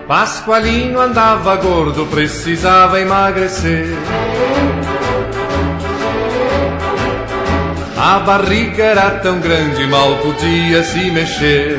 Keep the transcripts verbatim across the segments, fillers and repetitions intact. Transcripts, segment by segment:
Pasqualino andava gordo, precisava emagrecer. A barriga era tão grande, mal podia se mexer.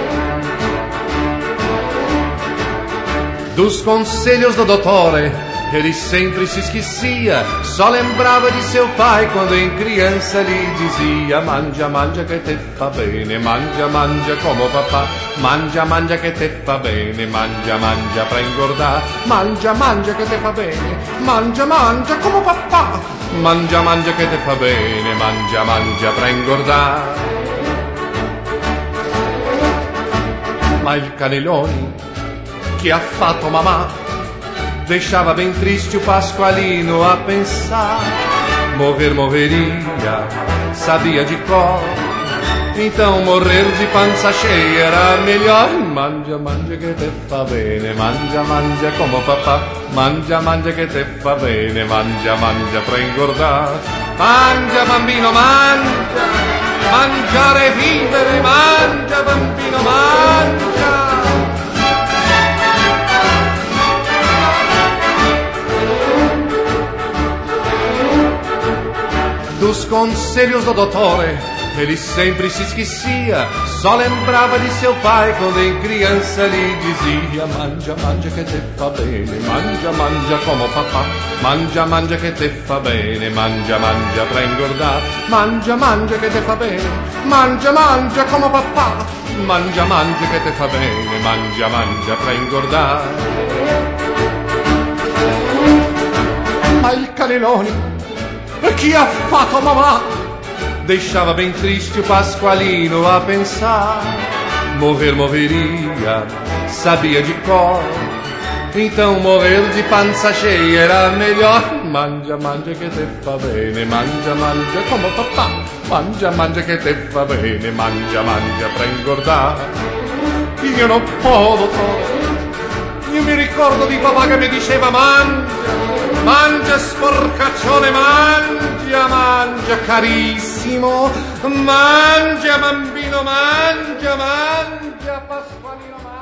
Dos conselhos do dottore, ele sempre se esquecia. Só lembrava de seu pai quando em criança lhe dizia: mangia, mangia che te fa bene, mangia, mangia como papà. Mangia, mangia che te fa bene, mangia, mangia pra engordar. Mangia, mangia che te fa bene, mangia, mangia como papà. Mangia, mangia che te fa bene, mangia, mangia pra engordar. Ma il Cannelloni che ha fatto mamma deixava bem triste o Pasqualino a pensar. Morrer morreria, sabia de cor, então morrer de pança cheia era melhor. Mangia, mangia che te fa bene, mangia, mangia como papà. Mangia, mangia che te fa bene, mangia, mangia pra engordar. Mangia bambino, mangia, mangiare e vivere, mangia bambino, mangia. Dos conselhos do dottore, ele sempre se esquecia. Só lembrava de seu pai quando em criança lhe dizia: mangia, mangia che te fa bene, mangia, mangia como papà. Mangia, mangia che te fa bene, mangia, mangia pra engordar. Mangia, mangia che te fa bene, mangia, mangia como papà. Mangia, mangia che te fa bene, mangia, mangia pra engordar. Ma il Cannelloni che ha fatto mamma deixava bem triste o Pasqualino a pensar. Morrer morreria, sabia de cor, então morrer de pança cheia era melhor. Mangia, mangia che te fa bene, mangia, mangia como papà. Mangia, mangia che te fa bene, mangia, mangia pra engordar. Io non posso, io mi ricordo di papà che mi diceva: mangia, mangia sporcaccione, mangia, mangia carissimo, mangia bambino, mangia, mangia Pasqualino, mangia.